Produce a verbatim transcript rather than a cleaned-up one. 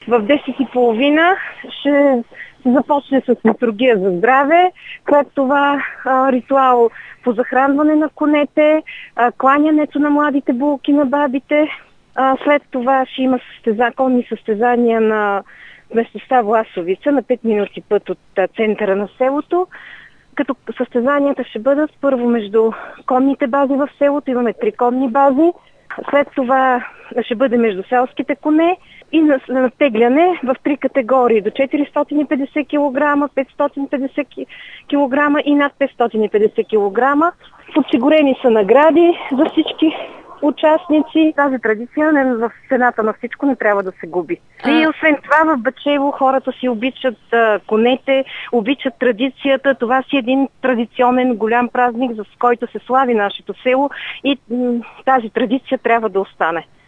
В десет и половина ще се започне с литургия за здраве, след това а, ритуал по захранване на конете, а, кланянето на младите булки на бабите. А, след това ще има състеза, конни състезания на местността Власовица на пет минути път от а, центъра на селото, като състезанията ще бъдат първо между конните бази в селото, имаме три конни бази, след това ще бъде между селските коне и на натегляне в три категории до четиристотин и петдесет килограма, петстотин и петдесет килограма и над петстотин и петдесет килограма. Подсигурени са награди за всички участници. Тази традиция в цената на всичко не трябва да се губи. А... И освен това в Бачево хората си обичат а, конете, обичат традицията. Това си един традиционен голям празник, за който се слави нашето село и м- тази традиция трябва да остане.